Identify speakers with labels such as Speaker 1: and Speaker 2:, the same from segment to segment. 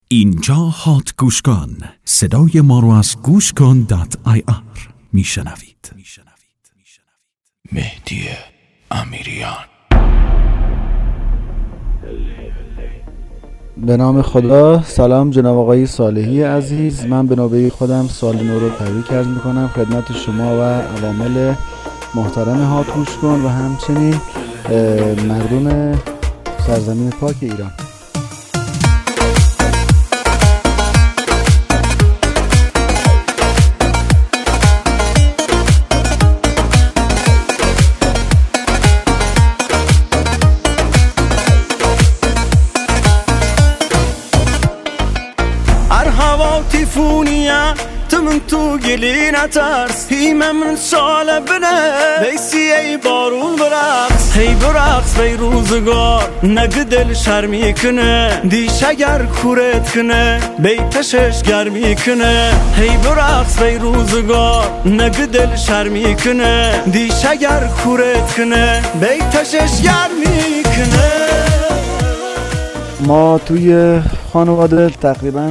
Speaker 1: اینجا هات گوش کن، صدای ما رو از گوشکن.ir میشنوید.
Speaker 2: مهدی امیریان.
Speaker 3: به نام خدا. سلام جناب آقای صالحی عزیز، من به نوبه خودم سال نو رو تبریک عرض میکنم خدمت شما و عوامل محترم هات گوش کن و همچنین مردم سرزمین پاک ایران.
Speaker 4: تیفونیه تمن تو گلی نترس هیمه من شاله بنه بیسی ای بارون برقص هی برقص بی روزگار نگه دل شرمی کنه دیش اگر کورت کنه بی تشش گرمی کنه هی برقص بی روزگار نگه دل شرمی کنه دیش اگر کورت کنه بی تشش گرمی کنه.
Speaker 3: ما توی خانواده تقریباً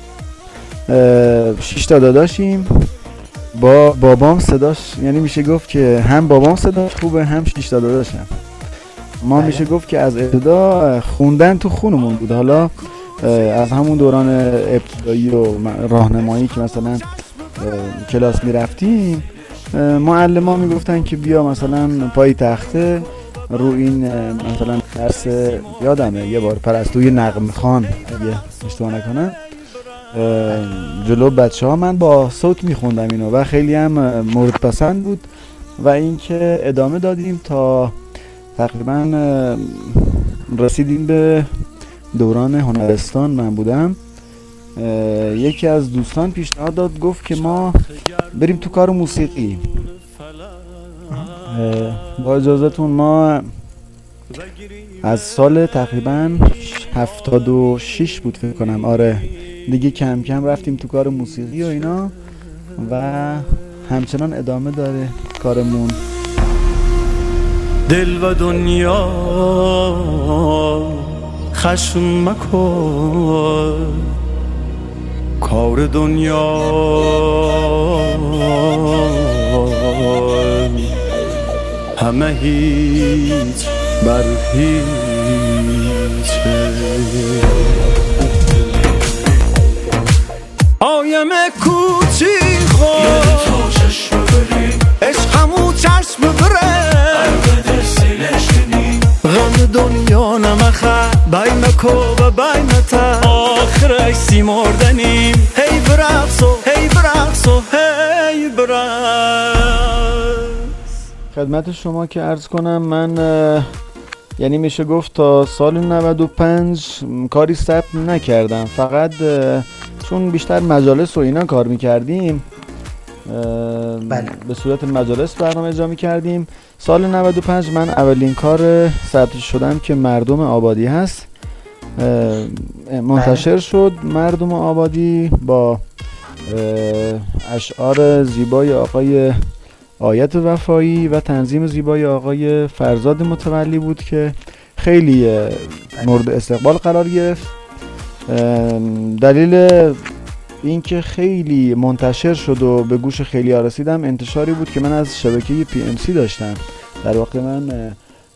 Speaker 3: 6 تا داداشیم. با بابام صداش، یعنی میشه گفت که هم بابام صداش خوبه هم 6 تا داداشم. ما میشه گفت که از ابتدا خوندن تو خونمون بود. حالا از همون دوران ابتدایی و راهنمایی که مثلا کلاس میرفتیم، معلم ها میگفتن که بیا مثلا پای تخته رو این مثلا درس یادمه یه بار پرستوی نغمه خان اگه اشتباه نکنم جلو بچه ها من با صوت میخوندم اینو و خیلی هم مورد پسند بود و اینکه ادامه دادیم تا تقریبا رسیدیم به دوران هنرستان. من بودم، یکی از دوستان پیشنهاد داد، گفت که ما بریم تو کار موسیقی. با اجازهتون ما از سال تقریبا 76 بود فکر کنم، آره دیگه کم کم رفتیم تو کار موسیقی و اینا و همچنان ادامه داره کارمون.
Speaker 4: دل و دنیا خشم مکن، کار دنیا همه هیچ بر هیچه. آیم کوچی خود عشق همو چشم بره غم دنیا نمخه بین کو و بین تا آخرش سی مردنیم. هی برقص و هی برقص و هی برقص.
Speaker 3: خدمت شما که عرض کنم من یعنی میشه گفت تا سال 95 کاری ثبت نکردم، فقط چون بیشتر مجالس و اینا کار میکردیم به صورت مجالس برنامه اجرا میکردیم. سال 95 من اولین کار ثبت شدم که مردم آبادی هست منتشر شد. مردم آبادی با اشعار زیبای آقای آیت وفایی و تنظیم زیبای آقای فرزاد متولی بود که خیلی مورد استقبال قرار گرفت. دلیل اینکه خیلی منتشر شد و به گوش خیلی ها رسیدم انتشاری بود که من از شبکه PMC داشتم. در واقع من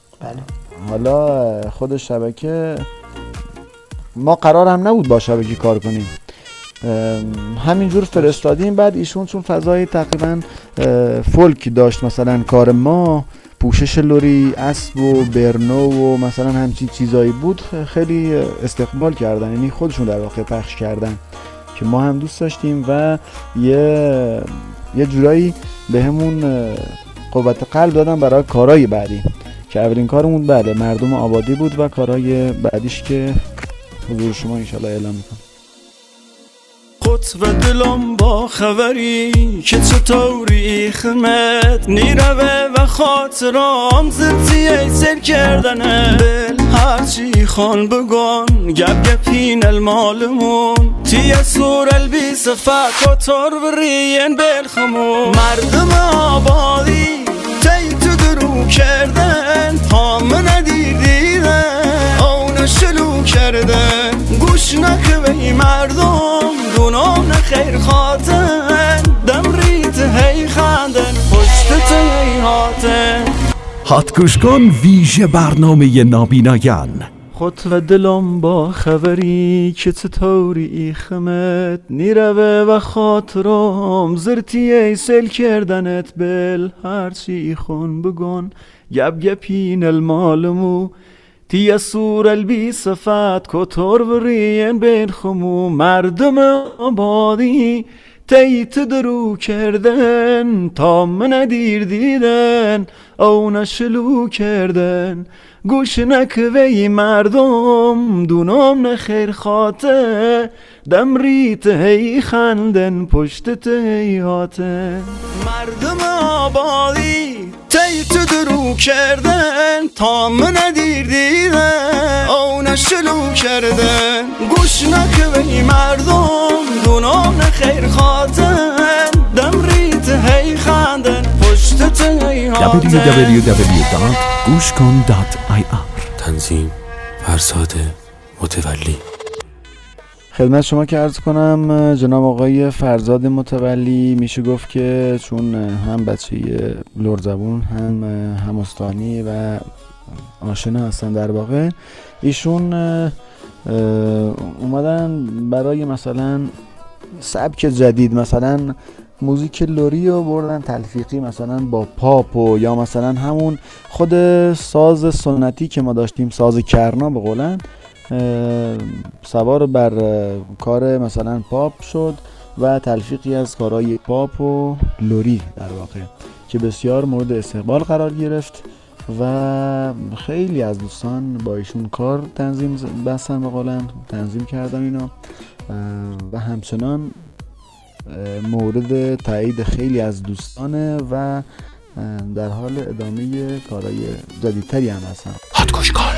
Speaker 3: حالا خود شبکه ما قرار هم نبود با شبکه کار کنیم، همینجور فرستادیم. بعد ایشون چون فضای تقریبا فولک داشت، مثلا کار ما پوشش لوری، اسب و برنو و مثلا همچین چیزایی بود، خیلی استقبال کردن، یعنی خودشون در واقع پخش کردن که ما هم دوست داشتیم و یه جورایی به همون قوت قلب دادن برای کارهای بعدی که اولین کارمون بله مردم آبادی بود و کارهای بعدیش که حضور شما انشالله اعلام میکنم.
Speaker 4: قطب دلم با خبری که چطوری خمت نیروه و خاطرام زرزیه سر کردنه دل هرچی خان بگن گب گپین المالمون تیه سور البی صفت و تر برین بلخمون. مردم آبادی تی تو درو کردن هام ندیدیدن اون شلو کردن گوش گوش نکوی مردم دونام نخیر خاطن دم ریت هی خندن پشتت هی هاتن
Speaker 1: هات گوش کن ویژه برنامه نابینایان.
Speaker 3: خود و دلم با خبری که چطوری ای خمت نیروه و خاطرم زرتی ای سل کردنت بل هرچی خون بگن گب گپین المالمو تی سور البی صفت کتر ورین بین خمو مردم آبادی تیت درو کردن تا من دیر دیدن او نشلو کردن گوش نکوی مردم دونام نخیر خاطر دم ریت هی خندن پشتت هی هاتن مردم آبادی تیت درو کردن تا من دیر دیدن او نشلو کردن گوش نکوی مردم دونام نخیر خاطر دم ریت هی خندن پشتت هی هاتن
Speaker 1: www.gushkon.ir.
Speaker 2: تنظیم فرزاد متولی.
Speaker 3: خدمت شما که عرض کنم جناب آقای فرزاد متولی میشه گفت که چون هم بچه لرزبون هم استانی و آشنا هستن در واقع ایشون اومدن برای مثلا سبک جدید مثلا موزیک لری رو بردن تلفیقی مثلا با پاپ و یا مثلا همون خود ساز سنتی که ما داشتیم ساز کرنا به قولن سوار بر کار مثلا پاپ شد و تلفیقی از کارهای پاپ و لری در واقع که بسیار مورد استقبال قرار گرفت و خیلی از دوستان با ایشون کار تنظیم بستن به قولن تنظیم کردن اینا و همچنان مورد تایید خیلی از دوستانه و در حال ادامه کارهای جدیدتری هم هستن.
Speaker 2: هات گوش کن.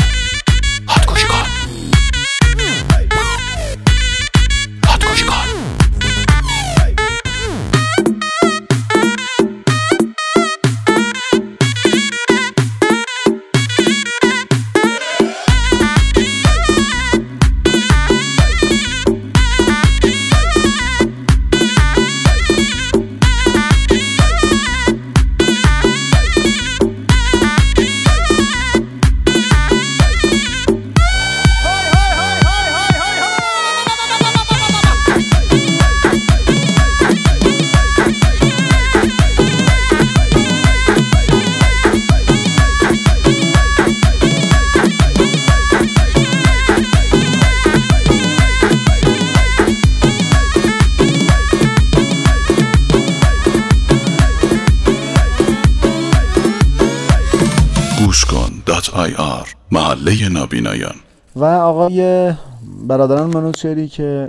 Speaker 5: gushkon.ir محله نابینایان.
Speaker 3: و آقای برادران منوچهری که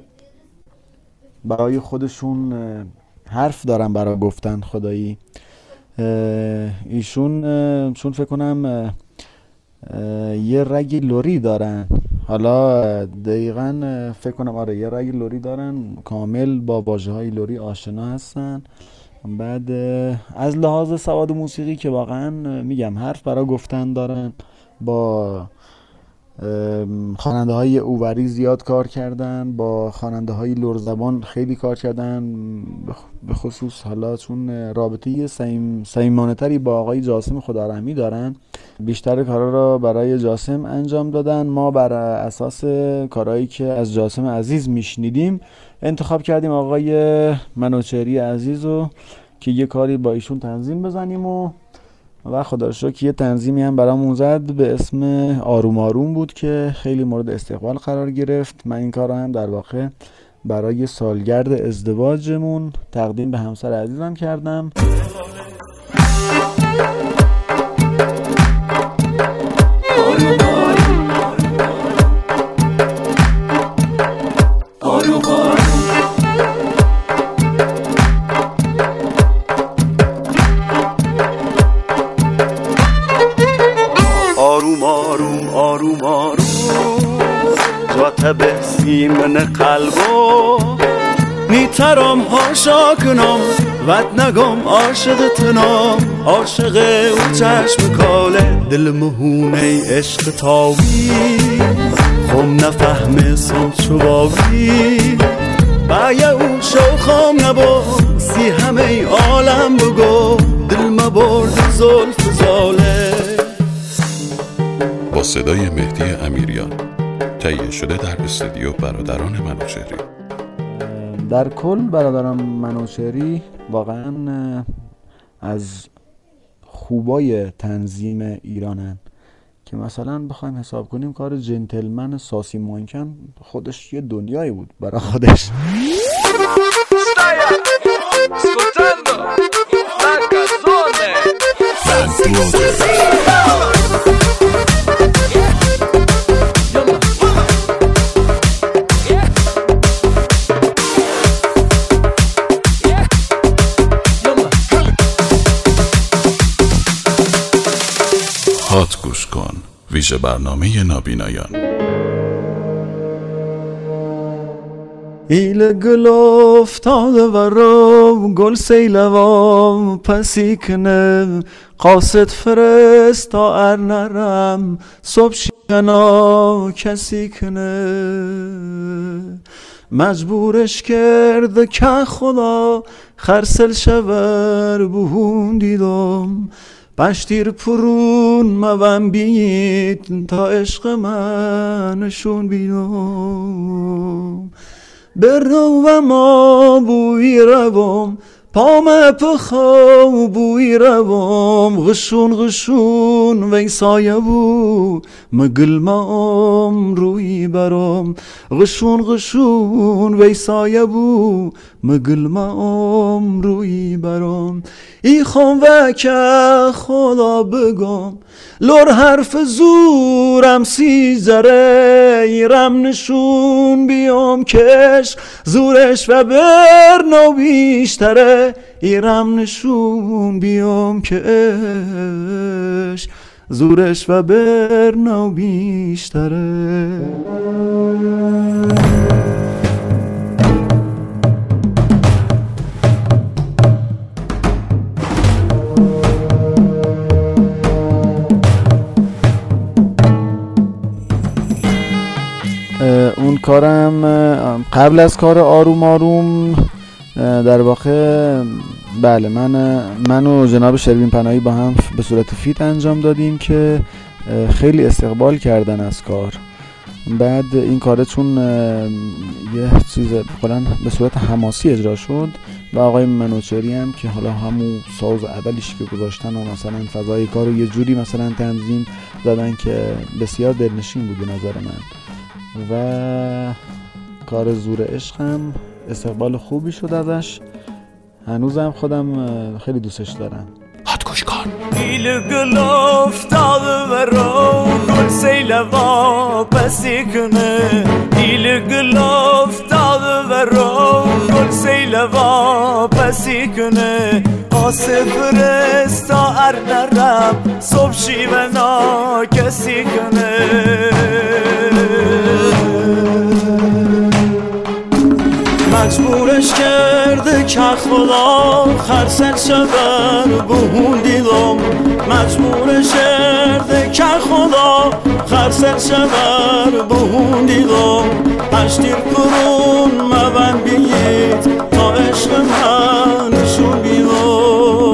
Speaker 3: برای خودشون حرف دارن برای گفتن خدایی ایشون چون فکر کنم یه رگ لری دارن حالا دقیقا فکر کنم آره یه رگ لری دارن کامل با واژه‌های لری آشنا هستن بعد از لحاظ سواد موسیقی که واقعا میگم حرف برای گفتن دارن با خواننده های اووری زیاد کار کردن با خواننده های لرزبان خیلی کار کردن به خصوص حالا چون رابطه صمیمانه تری با آقای جاسم خدارحمی دارن بیشتر کارا را برای جاسم انجام دادن ما بر اساس کارهایی که از جاسم عزیز میشنیدیم انتخاب کردیم آقای منوچهری عزیز رو که یه کاری با ایشون تنظیم بزنیم و خدا رو شکر یه تنظیمی هم برامون زد به اسم آروم آروم بود که خیلی مورد استقبال قرار گرفت. من این کار رو هم در واقع برای سالگرد ازدواجمون تقدیم به همسر عزیزم کردم.
Speaker 4: من قلبو میترم هاشا کنم ود نگم عاشق تنام عاشق او چشم کاله دل مهونه عشق تاوی خم نفهمه سم چوباوی بایا او شوخم نبا سی همه عالم بگو دل مبرد زلف زاله.
Speaker 5: با صدای مهدی امیریان تهیه شده در استودیو برادران منوچهری.
Speaker 3: در کل برادران منوچهری واقعا از خوبای تنظیم ایرانن که مثلا بخوایم حساب کنیم کار جنتلمن ساسی مانکن خودش یه دنیایی بود برای خودش.
Speaker 5: هات گوش کن، ویژه برنامه نابینایان.
Speaker 4: ایل گل افتاده و رو گل سیلوام پسی کنه قاصد فرست تا ار نرم صبح شینا کسی کنه مجبورش کرده که خدا خرسل شور بهون دیدم پشتیر پرون موام بید تا عشق منشون بیدم برو و ما بوی روام پام پخو بوی روام غشون وی سایه بو مگل ما روی برام غشون وی سایه بو مگل ما روی برام ای خون و که خدا بگم لور حرف زورم سیزره ایرم نشون بیام کش زورش و برنو بیشتره ایرم نشون بیام کش زورش و برنو بیشتره.
Speaker 3: اون کارم قبل از کار آروم آروم در واقع بله من و جناب شروین پناهی با هم به صورت فیت انجام دادیم که خیلی استقبال کردن از کار. بعد این کار چون یه چیز کلاً به صورت حماسی اجرا شد و آقای منوچهری هم که حالا همون ساز اولیش که گذاشتن و مثلا فضای کار رو یه جوری مثلا تنظیم دادن که بسیار دلنشین بود به نظر من و کار زور عشق هم استقبال خوبی شد ازش. هنوزم خودم خیلی دوستش دارم.
Speaker 2: هات گوش کن.
Speaker 4: ایل گل افتاده و رو گل سیلوا پسی کنه ایل گل افتاده و رو گل سیلوا پسی کنه آصف رستا ار نرم صبح شیونا کسی کنه مجبورش کرده که خدا خرسل شبر بهون دیدم مجبورش کرده که خدا خرسل شبر بهون دیدم پشتیر پرون موام بید تا عشق منشون بیدم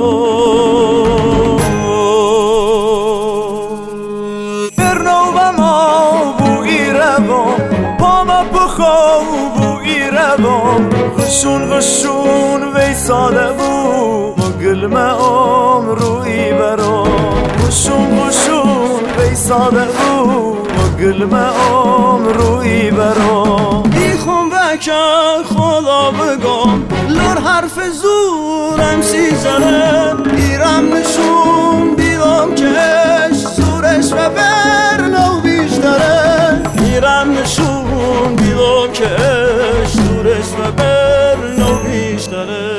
Speaker 4: برنو و ما بوی روام پاما بخو بوی روام غشون وی ساده بو مگل ما روی برام غشون وی ساده بو مگل ما روی برام بیخون و که خدا بگم لور حرف زورم سیزره ایرم نشون بیدم کش زورش و برنو بیشتره ایرم نشون بیدم کش زورش و برنو بیشتره.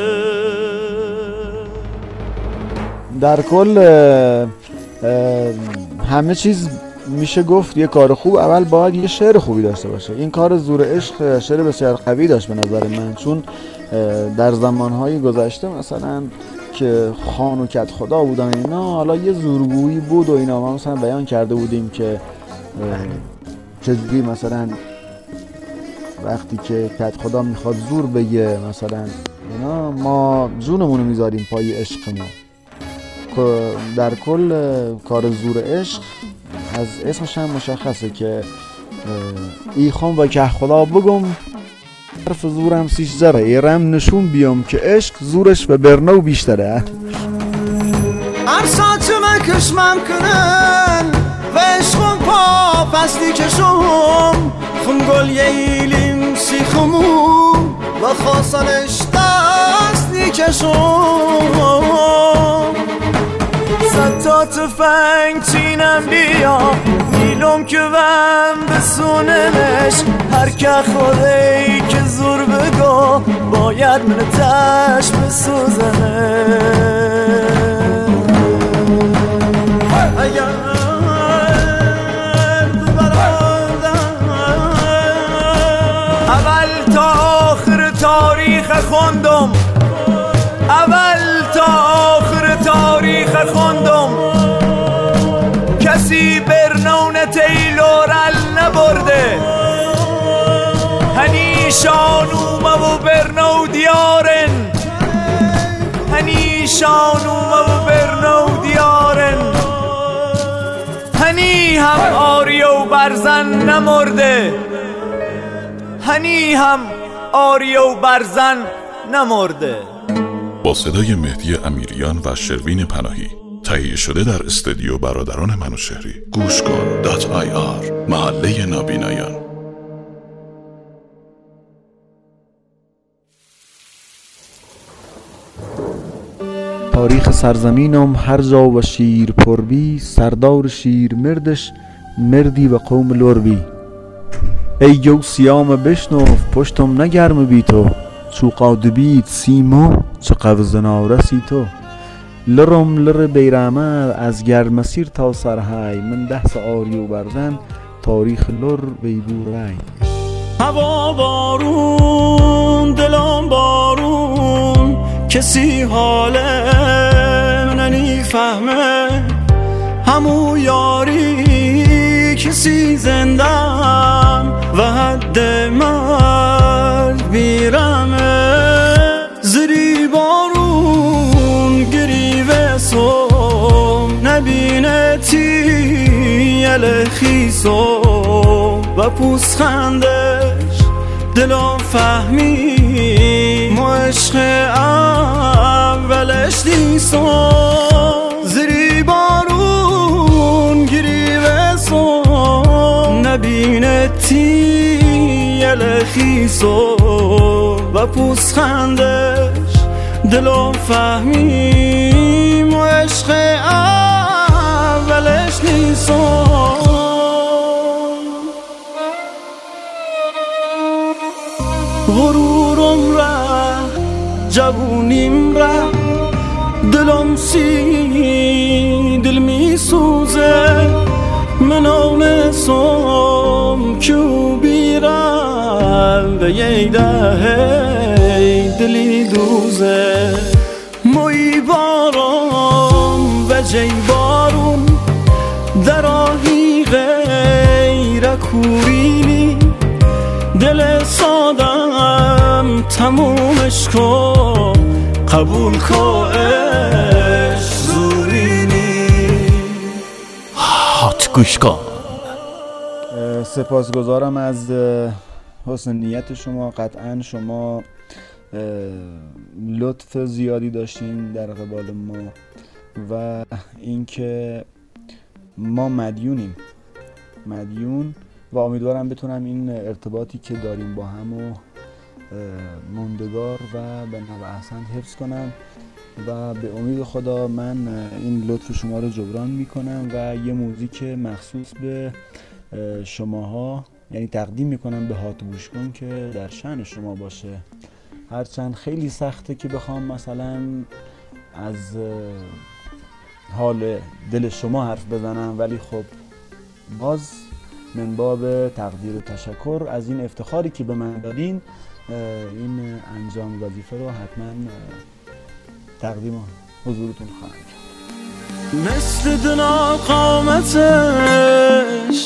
Speaker 3: در کل همه چیز میشه گفت یه کار خوب اول باید یه شعر خوبی داشته باشه. این کار زور عشق شعر بسیار قوی داشت به نظر من، چون در زمانهای گذشته مثلا که خان و کت خدا بودن اینا، حالا یه زورگویی بود و اینا، ما مثلا بیان کرده بودیم که چجوری مثلا وقتی که کت خدا میخواد زور بگه مثلا اینا، ما جونمونو میذاریم پای عشقمون. در کل کار زور عشق از اسمش هم مشخصه که ایخون و که خدا بگم حرف زورم سیش زره، ایرم نشون بیام که عشق زورش به برنو بیشتره.
Speaker 4: عرصاتم کشمم کنن و عشقم پا پستی کشم، خونگل ییلیم سیخمون و خواستنش دستی کشم. صد تفنگ چینم بیام میلم که وم بسونمش، هر که خودی که زور بگو باید من تش بسوزمش. اگر تو برادم اول تا آخر تاریخ خوندم، اول تا آخر تاریخ خوندم، کسی برنون تیلورل نبرده، هنی شانومه و برنو دیارن، هنی شانومه و برنو دیارن، هنی هم آری و برزن نمرده، هنی هم آری و برزن نمرده.
Speaker 5: با صدای مهدی امیریان و شروین پناهی، تهیه شده در استودیو برادران منوشهری. گوش کن .ir، محله نابینایان.
Speaker 3: تاریخ سرزمینم هر جا و شیر پربی، سردار شیر مردش مردی و قوم لربی. ای جو سیام بشنوف پشتم نگرم بی تو، چو قادبید سیمو چو قوزنارسی تو. لرم لر بیرامه از گرمسیر تا سرهای، من 10 آری و برزن تاریخ لر بیبو رای.
Speaker 4: هوا بارون دلم بارون، کسی حاله منی فهمه، همو یاری کسی زندم و حد مرد بیرمه. زری بارون گریوه سوم، نبینتی یل خیسوم و پوست خندش دلم فهمی ما عشق اولش نیستم. زری بارون گریوه سوم، نبینتی یل خیسوم و پوست خندش دلم فهمی ما عشق اولش نیستم. غرورم را جوونیم را، دلم دل می سوزه، من آنسم کیو بیرم به یه دهه دلی دوزه. موی بارم و جی بارون در آهی غیر کورینی، دل سادم تمومش کن قبول کن زورینی.
Speaker 2: هات گوش کن.
Speaker 3: سپاسگزارم از حسن نیت شما. قطعا شما لطف زیادی داشتین در قبال ما و اینکه ما مدیون و امیدوارم بتونم این ارتباطی که داریم با هم و موندگار و به نوع احسن حفظ کنم و به امید خدا من این لطف شما رو جبران میکنم و یه موزیک مخصوص به شماها یعنی تقدیم میکنم به هات گوش کن که در شأن شما باشه. هرچند خیلی سخته که بخوام مثلا از حال دل شما حرف بزنم، ولی خب باز من باب تقدیر و تشکر از این افتخاری که به من دادین، این انجام وظیفه رو حتما تقدیم حضورتون خواهم کرد.
Speaker 4: مثل دنا قامتش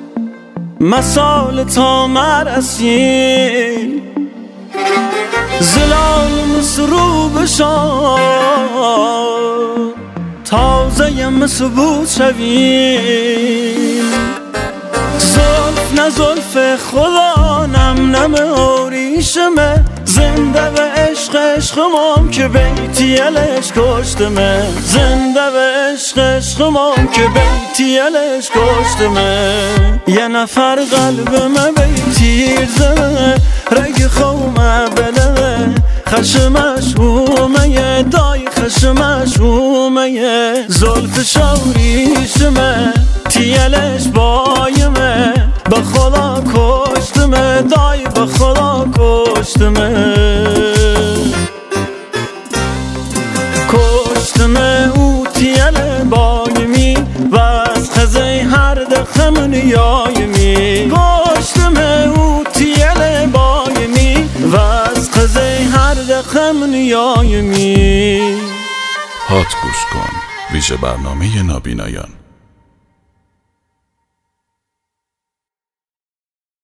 Speaker 4: مسال تا مرسی، زلال مسرو بشان تازه مسبوط شویم. زلف نه زلف خدا نم نم اوریشمه، زنده و عشق عشقمام که بیتیلش کشتمه، زنده و عشق عشقمام که بیتیلش کشتمه. یه نفر قلبمه بیتیر زمه، رگ خومه بلمه، خشمش اومه دای خشمش اومه. زلف شوریشمه تیلش بایمه، به خدا کشتمه دای به خدا کشتمه. کشتمه او تیل بایمی و از خزه هر دخم نیایمی. کشتمه او تیل بایمی و از خزه هر دخم نیایمی.
Speaker 5: هات گوش کن، ویژه برنامه نابینایان.